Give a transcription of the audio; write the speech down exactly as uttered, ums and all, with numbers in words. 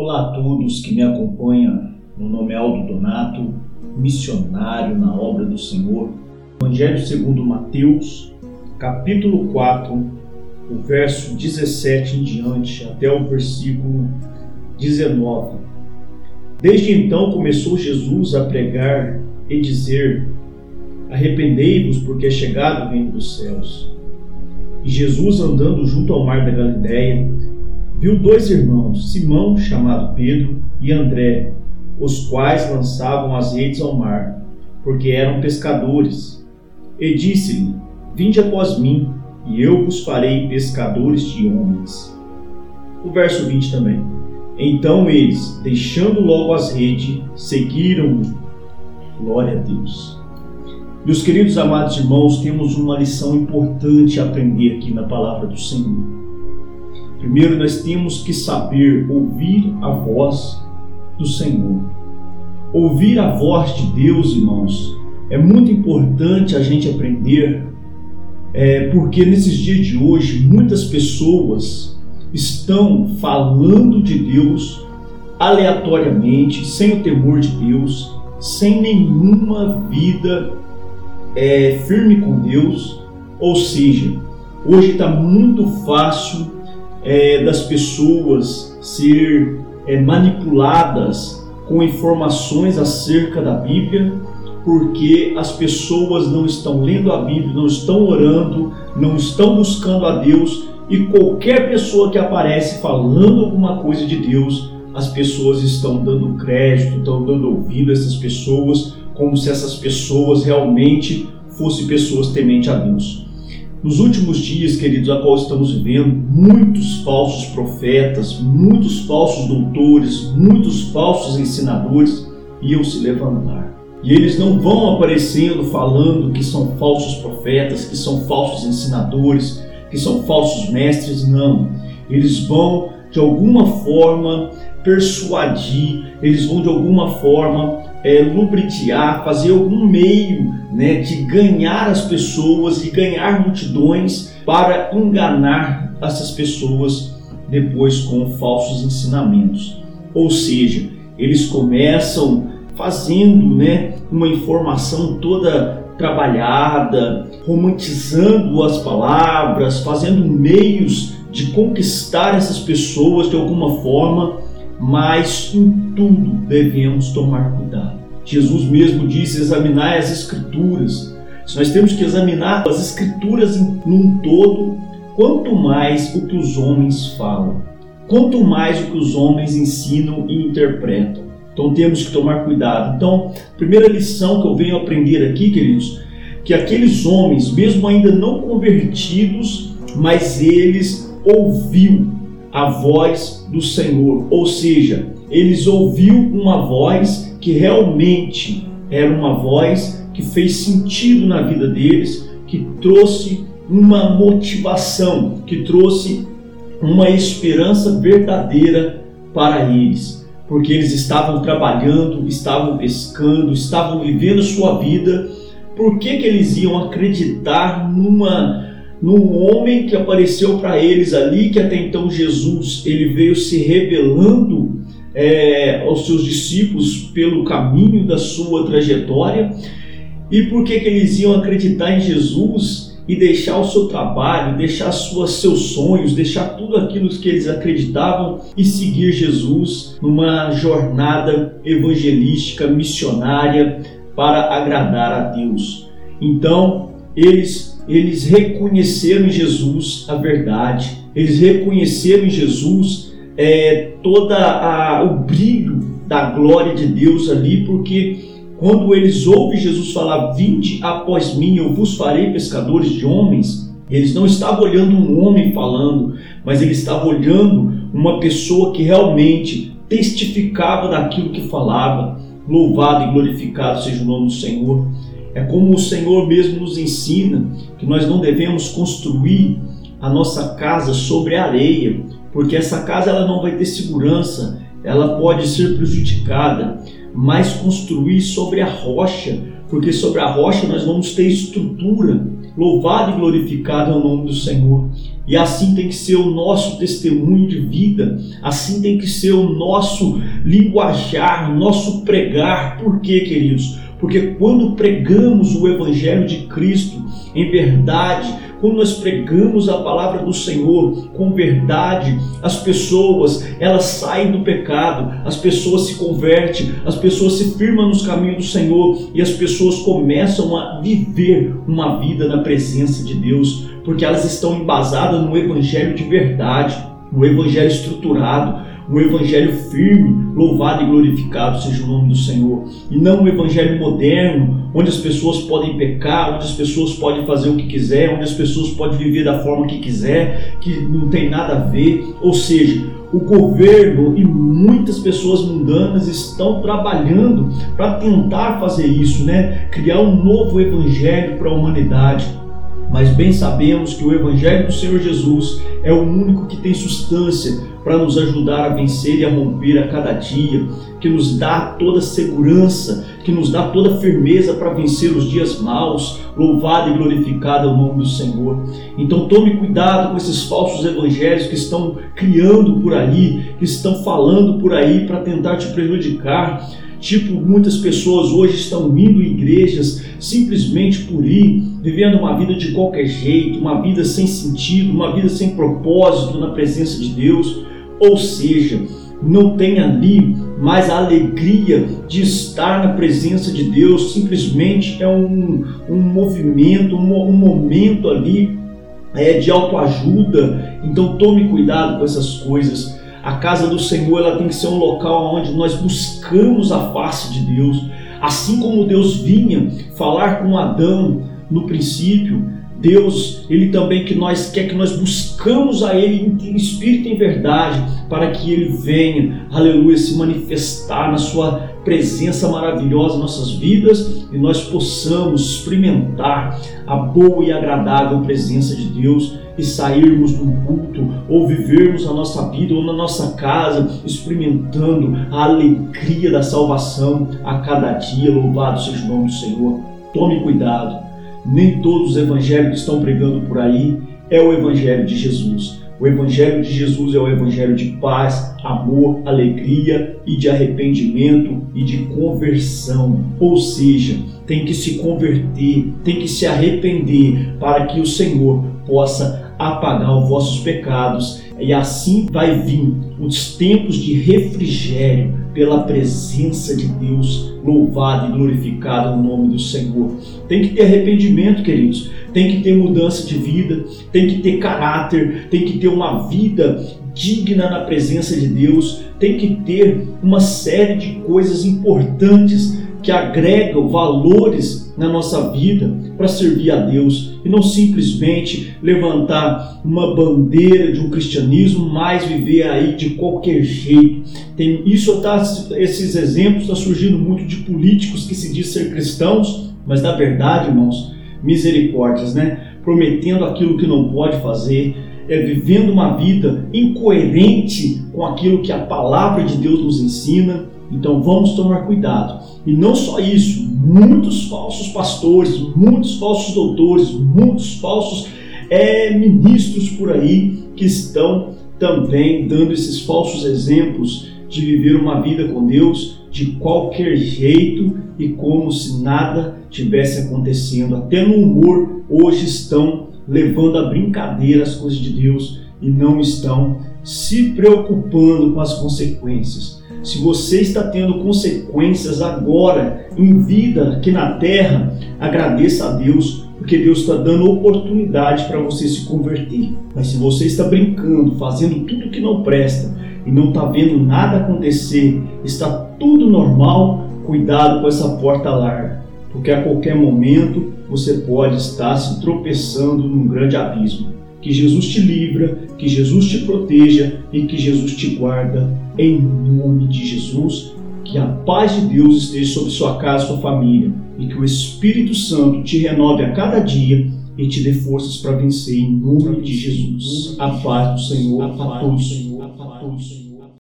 Olá a todos que me acompanham. Meu nome é Aldo Donato, missionário na obra do Senhor. Evangelho segundo Mateus, capítulo quatro, o verso dezessete em diante, até o versículo dezenove. Desde então começou Jesus a pregar e dizer: arrependei-vos, porque é chegado o reino dos céus. E Jesus, andando junto ao mar da Galileia, viu dois irmãos, Simão, chamado Pedro, e André, os quais lançavam as redes ao mar, porque eram pescadores. E disse-lhe: vinde após mim, e eu vos farei pescadores de homens. O verso vinte também. Então eles, deixando logo as redes, seguiram-no. Glória a Deus. Meus queridos amados irmãos, temos uma lição importante a aprender aqui na palavra do Senhor. Primeiro, nós temos que saber ouvir a voz do Senhor. Ouvir a voz de Deus, irmãos, é muito importante a gente aprender, é, porque nesses dias de hoje, muitas pessoas estão falando de Deus aleatoriamente, sem o temor de Deus, sem nenhuma vida é, firme com Deus. Ou seja, hoje está muito fácil É, das pessoas ser é, manipuladas com informações acerca da Bíblia, porque as pessoas não estão lendo a Bíblia, não estão orando, não estão buscando a Deus, e qualquer pessoa que aparece falando alguma coisa de Deus, as pessoas estão dando crédito, estão dando ouvido a essas pessoas, como se essas pessoas realmente fossem pessoas tementes a Deus. Nos últimos dias, queridos, a qual estamos vivendo, muitos falsos profetas, muitos falsos doutores, muitos falsos ensinadores iam se levantar. E eles não vão aparecendo falando que são falsos profetas, que são falsos ensinadores, que são falsos mestres, não. Eles vão, de alguma forma, persuadir, eles vão, de alguma forma, é, lubrificar, fazer algum meio, né, de ganhar as pessoas e ganhar multidões para enganar essas pessoas depois com falsos ensinamentos. Ou seja, eles começam fazendo, né, uma informação toda trabalhada, romantizando as palavras, fazendo meios de conquistar essas pessoas de alguma forma, mas em tudo devemos tomar cuidado. Jesus mesmo disse: examinai as Escrituras. Se nós temos que examinar as Escrituras num todo, quanto mais o que os homens falam, quanto mais o que os homens ensinam e interpretam. Então temos que tomar cuidado. Então, a primeira lição que eu venho aprender aqui, queridos, que aqueles homens, mesmo ainda não convertidos, mas eles ouviram a voz do Senhor, ou seja, eles ouviram uma voz que realmente era uma voz que fez sentido na vida deles, que trouxe uma motivação, que trouxe uma esperança verdadeira para eles, porque eles estavam trabalhando, estavam pescando, estavam vivendo sua vida. Por que que eles iam acreditar numa num homem que apareceu para eles ali, que até então Jesus ele veio se revelando é, aos seus discípulos pelo caminho da sua trajetória? E por que que eles iam acreditar em Jesus e deixar o seu trabalho, deixar suas, seus sonhos, deixar tudo aquilo que eles acreditavam e seguir Jesus numa jornada evangelística, missionária, para agradar a Deus? Então, eles Eles reconheceram em Jesus a verdade, eles reconheceram em Jesus é, todo o brilho da glória de Deus ali, porque quando eles ouvem Jesus falar: vinde após mim, eu vos farei pescadores de homens, eles não estavam olhando um homem falando, mas eles estavam olhando uma pessoa que realmente testificava daquilo que falava. Louvado e glorificado seja o nome do Senhor. É como o Senhor mesmo nos ensina que nós não devemos construir a nossa casa sobre a areia, porque essa casa ela não vai ter segurança, ela pode ser prejudicada, mas construir sobre a rocha, porque sobre a rocha nós vamos ter estrutura. Louvado e glorificado é o nome do Senhor. E assim tem que ser o nosso testemunho de vida, assim tem que ser o nosso linguajar, o nosso pregar. Por quê, queridos? Porque quando pregamos o Evangelho de Cristo em verdade, quando nós pregamos a palavra do Senhor com verdade, as pessoas, elas saem do pecado, as pessoas se convertem, as pessoas se firmam nos caminhos do Senhor e as pessoas começam a viver uma vida na presença de Deus, porque elas estão embasadas no Evangelho de verdade, no Evangelho estruturado, um evangelho firme, louvado e glorificado seja o nome do Senhor, e não um evangelho moderno, onde as pessoas podem pecar, onde as pessoas podem fazer o que quiser, onde as pessoas podem viver da forma que quiser, que não tem nada a ver. Ou seja, o governo e muitas pessoas mundanas estão trabalhando para tentar fazer isso, né? Criar um novo evangelho para a humanidade. Mas bem sabemos que o Evangelho do Senhor Jesus é o único que tem substância para nos ajudar a vencer e a romper a cada dia, que nos dá toda segurança, que nos dá toda firmeza para vencer os dias maus. Louvado e glorificado é o nome do Senhor. Então tome cuidado com esses falsos evangelhos que estão criando por aí, que estão falando por aí para tentar te prejudicar. Tipo, muitas pessoas hoje estão indo em igrejas simplesmente por ir, vivendo uma vida de qualquer jeito, uma vida sem sentido, uma vida sem propósito na presença de Deus. Ou seja, não tem ali mais a alegria de estar na presença de Deus, simplesmente é um, um movimento, um, um momento ali é, de autoajuda. Então tome cuidado com essas coisas. A casa do Senhor, ela tem que ser um local onde nós buscamos a face de Deus. Assim como Deus vinha falar com Adão no princípio, Deus, Ele também que nós, quer que nós buscamos a Ele em espírito e em verdade, para que Ele venha, aleluia, se manifestar na Sua presença maravilhosa em nossas vidas e nós possamos experimentar a boa e agradável presença de Deus e sairmos do culto ou vivermos a nossa vida ou na nossa casa experimentando a alegria da salvação a cada dia. Louvado seja o nome do Senhor. Tome cuidado, nem todos os evangelhos que estão pregando por aí é o evangelho de Jesus. O Evangelho de Jesus é o Evangelho de paz, amor, alegria e de arrependimento e de conversão. Ou seja, tem que se converter, tem que se arrepender para que o Senhor possa apagar os vossos pecados. E assim vai vir os tempos de refrigério pela presença de Deus. Louvado e glorificado no nome do Senhor. Tem que ter arrependimento, queridos. Tem que ter mudança de vida, tem que ter caráter, tem que ter uma vida digna na presença de Deus, tem que ter uma série de coisas importantes que agregam valores na nossa vida para servir a Deus e não simplesmente levantar uma bandeira de um cristianismo, mas viver aí de qualquer jeito. Tem, isso tá, esses exemplos estão surgindo muito de políticos que se dizem ser cristãos, mas na verdade, irmãos, misericórdias, né? Prometendo aquilo que não pode fazer, é, vivendo uma vida incoerente com aquilo que a palavra de Deus nos ensina. Então vamos tomar cuidado. E não só isso, muitos falsos pastores, muitos falsos doutores, muitos falsos é, ministros por aí que estão também dando esses falsos exemplos de viver uma vida com Deus de qualquer jeito e como se nada tivesse acontecendo. Até no humor hoje estão levando a brincadeira as coisas de Deus e não estão se preocupando com as consequências. Se você está tendo consequências agora em vida aqui na terra, agradeça a Deus, porque Deus está dando oportunidade para você se converter. Mas se você está brincando, fazendo tudo que não presta e não está vendo nada acontecer, está tudo normal, cuidado com essa porta larga, porque a qualquer momento você pode estar se tropeçando num grande abismo. Que Jesus te livra, que Jesus te proteja e que Jesus te guarda em nome de Jesus. Que a paz de Deus esteja sobre sua casa e sua família e que o Espírito Santo te renove a cada dia e te dê forças para vencer em nome de Jesus. A paz do Senhor a todos.